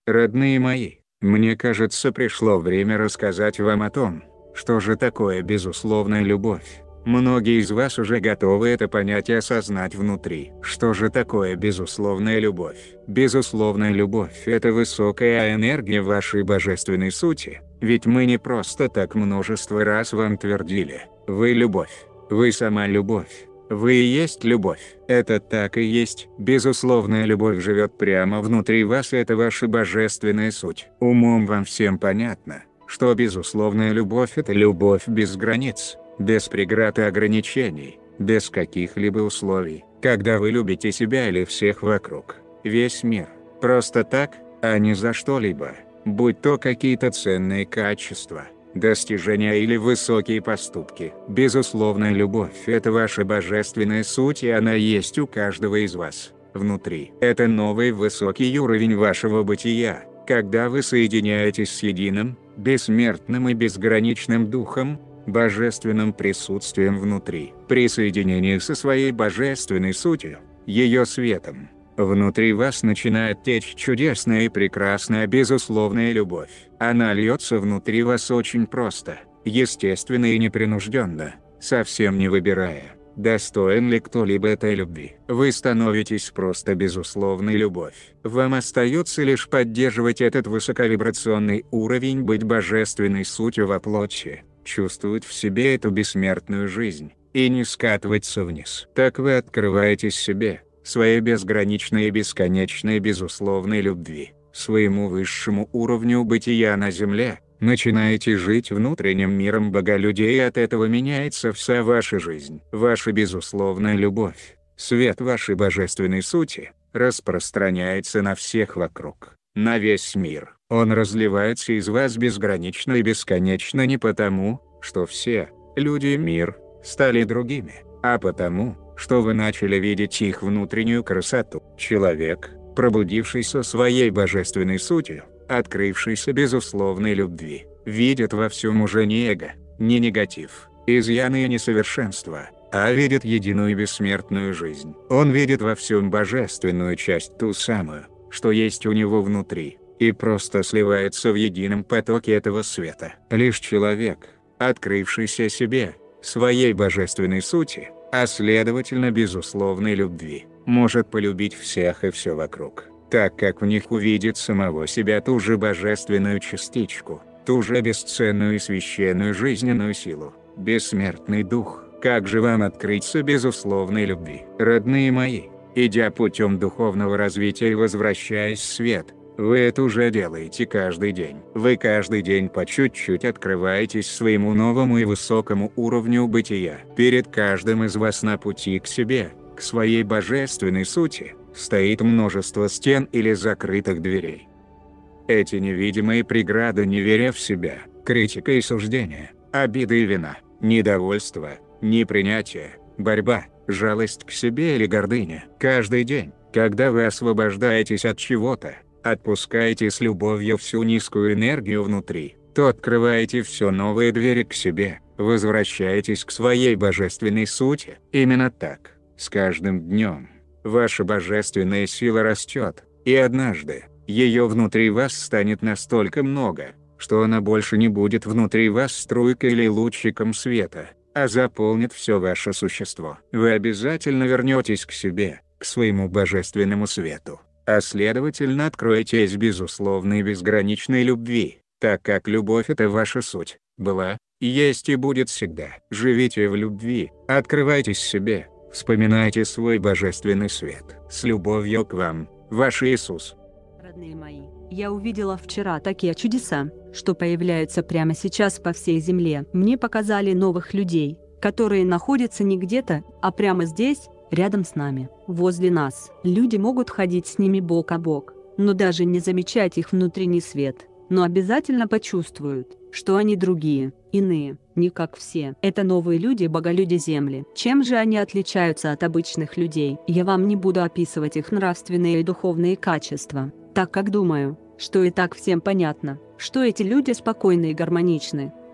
Родные мои, мне кажется, пришло время рассказать вам о том, что же такое безусловная любовь. Многие из вас уже готовы это понять и осознать внутри. Что же такое безусловная любовь? Безусловная любовь – это высокая энергия вашей божественной сути. Ведь мы не просто так множество раз вам твердили: вы любовь, вы сама любовь. Вы и есть любовь. Это так и есть. Безусловная любовь живет прямо внутри вас, это ваша божественная суть. Умом вам всем понятно, что безусловная любовь – это любовь без границ, без преград и ограничений, без каких-либо условий. Когда вы любите себя или всех вокруг, весь мир, просто так, а не за что-либо, будь то какие-то ценные качества, достижения или высокие поступки. Безусловная любовь – это ваша божественная суть, и она есть у каждого из вас, внутри. Это новый высокий уровень вашего бытия, когда вы соединяетесь с единым, бессмертным и безграничным духом, божественным присутствием внутри. При соединении со своей божественной сутью, ее светом, внутри вас начинает течь чудесная и прекрасная безусловная любовь. Она льется внутри вас очень просто, естественно и непринужденно, совсем не выбирая, достоин ли кто-либо этой любви. Вы становитесь просто безусловной любовь. Вам остается лишь поддерживать этот высоковибрационный уровень, быть божественной сутью во плоти, чувствовать в себе эту бессмертную жизнь, и не скатываться вниз. Так вы открываетесь себе, своей безграничной и бесконечной безусловной любви, своему высшему уровню бытия на Земле, начинаете жить внутренним миром боголюдей, и от этого меняется вся ваша жизнь. Ваша безусловная любовь, свет вашей божественной сути, распространяется на всех вокруг, на весь мир. Он разливается из вас безгранично и бесконечно не потому, что все люди и мир стали другими, а потому, что вы начали видеть их внутреннюю красоту. Человек, пробудившийся своей божественной сутью, открывшийся безусловной любви, видит во всем уже не эго, не негатив, изъяны и несовершенства, а видит единую и бессмертную жизнь. Он видит во всем божественную часть, ту самую, что есть у него внутри, и просто сливается в едином потоке этого света. Лишь человек, открывшийся себе, своей божественной сути, а следовательно безусловной любви, может полюбить всех и все вокруг, так как в них увидит самого себя, ту же божественную частичку, ту же бесценную и священную жизненную силу, бессмертный дух. Как же вам открыться безусловной любви? Родные мои, идя путем духовного развития и возвращаясь в свет, вы это уже делаете каждый день. Вы каждый день по чуть-чуть открываетесь своему новому и высокому уровню бытия. Перед каждым из вас на пути к себе, к своей божественной сути, стоит множество стен или закрытых дверей. Эти невидимые преграды: неверие в себя, критика и суждение, обида и вина, недовольство, непринятие, борьба, жалость к себе или гордыня. Каждый день, когда вы освобождаетесь от чего-то, отпускаете с любовью всю низкую энергию внутри, то открываете все новые двери к себе, возвращаетесь к своей божественной сути. Именно так, с каждым днем, ваша божественная сила растет, и однажды, ее внутри вас станет настолько много, что она больше не будет внутри вас струйкой или лучиком света, а заполнит все ваше существо. Вы обязательно вернетесь к себе, к своему божественному свету, а следовательно откроетесь безусловной и безграничной любви, так как любовь – это ваша суть, была, есть и будет всегда. Живите в любви, открывайтесь себе, вспоминайте свой божественный свет. С любовью к вам, ваш Иисус. Родные мои, я увидела вчера такие чудеса, что появляются прямо сейчас по всей земле. Мне показали новых людей, которые находятся не где-то, а прямо здесь, рядом с нами, возле нас. Люди могут ходить с ними бок о бок, но даже не замечать их внутренний свет, но обязательно почувствуют, что они другие, иные, не как все. Это новые люди, боголюди Земли. Чем же они отличаются от обычных людей? Я вам не буду описывать их нравственные и духовные качества, так как думаю, что и так всем понятно, что эти люди спокойны и гармоничны,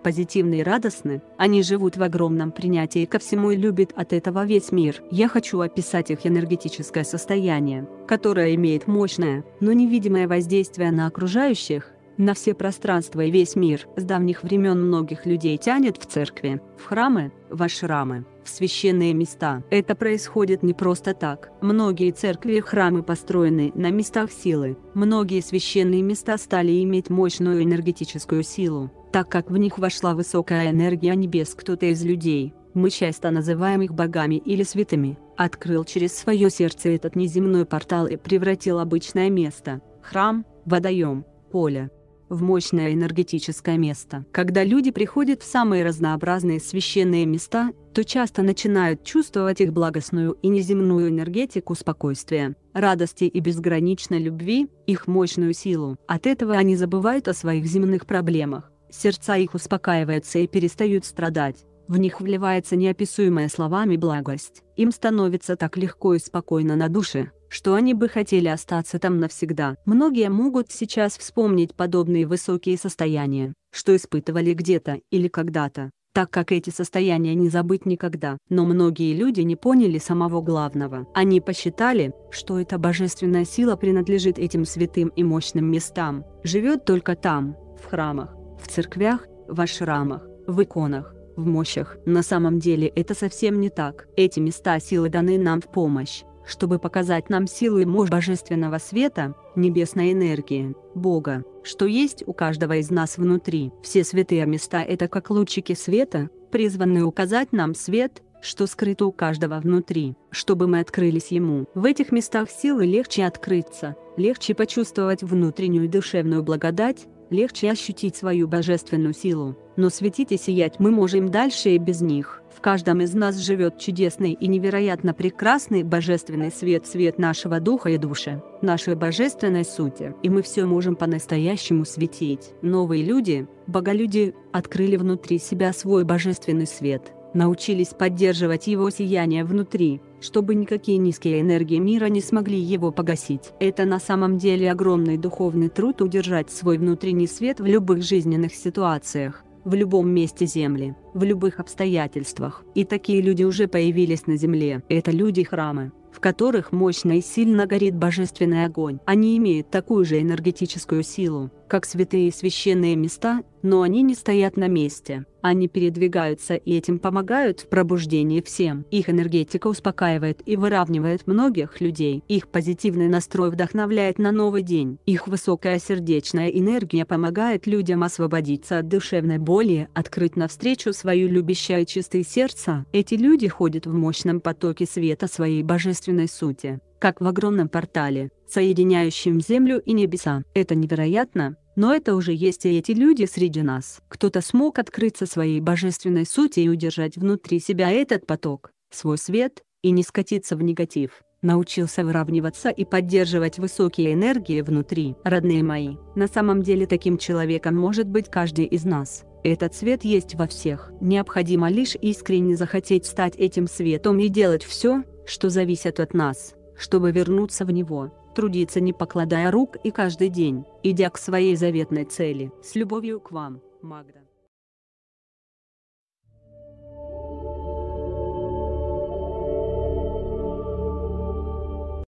позитивны и радостны, они живут в огромном принятии ко всему и любят от этого весь мир. Я хочу описать их энергетическое состояние, которое имеет мощное, но невидимое воздействие на окружающих, на все пространства и весь мир. С давних времен многих людей тянет в церкви, в храмы, в ашрамы, в священные места. Это происходит не просто так. Многие церкви и храмы построены на местах силы. Многие священные места стали иметь мощную энергетическую силу, так как в них вошла высокая энергия небес. Кто-то из людей, мы часто называем их богами или святыми, открыл через свое сердце этот неземной портал и превратил обычное место, храм, водоем, поле, в мощное энергетическое место. Когда люди приходят в самые разнообразные священные места, то часто начинают чувствовать их благостную и неземную энергетику спокойствия, радости и безграничной любви, их мощную силу. От этого они забывают о своих земных проблемах, сердца их успокаиваются и перестают страдать. В них вливается неописуемая словами благость. Им становится так легко и спокойно на душе, что они бы хотели остаться там навсегда. Многие могут сейчас вспомнить подобные высокие состояния, что испытывали где-то или когда-то, так как эти состояния не забыть никогда. Но многие люди не поняли самого главного. Они посчитали, что эта божественная сила принадлежит этим святым и мощным местам, живет только там, в храмах, в церквях, в ашрамах, в иконах, в мощах. На самом деле это совсем не так. Эти места силы даны нам в помощь, чтобы показать нам силу и мощь божественного света, небесной энергии, Бога, что есть у каждого из нас внутри. Все святые места — это как лучики света, призванные указать нам свет, что скрыто у каждого внутри, чтобы мы открылись Ему. В этих местах силы легче открыться, легче почувствовать внутреннюю душевную благодать, легче ощутить свою божественную силу. Но светить и сиять мы можем дальше и без них. В каждом из нас живет чудесный и невероятно прекрасный божественный свет, свет нашего духа и души, нашей божественной сути. И мы все можем по-настоящему светить. Новые люди, боголюди, открыли внутри себя свой божественный свет, научились поддерживать его сияние внутри, чтобы никакие низкие энергии мира не смогли его погасить. Это на самом деле огромный духовный труд — удержать свой внутренний свет в любых жизненных ситуациях, в любом месте Земли, в любых обстоятельствах. И такие люди уже появились на Земле. Это люди-храмы, в которых мощно и сильно горит божественный огонь. Они имеют такую же энергетическую силу, как святые и священные места, но они не стоят на месте. Они передвигаются и этим помогают в пробуждении всем. Их энергетика успокаивает и выравнивает многих людей. Их позитивный настрой вдохновляет на новый день. Их высокая сердечная энергия помогает людям освободиться от душевной боли, открыть навстречу свое любящее и чистое сердце. Эти люди ходят в мощном потоке света своей божественной сути, как в огромном портале, соединяющем землю и небеса. Это невероятно, но это уже есть и эти люди среди нас. Кто-то смог открыться своей божественной сути и удержать внутри себя этот поток, свой свет, и не скатиться в негатив. Научился выравниваться и поддерживать высокие энергии внутри. Родные мои, на самом деле таким человеком может быть каждый из нас. Этот свет есть во всех. Необходимо лишь искренне захотеть стать этим светом и делать все, что зависит от нас, чтобы вернуться в него. Трудиться не покладая рук и каждый день, идя к своей заветной цели. С любовью к вам, Магда.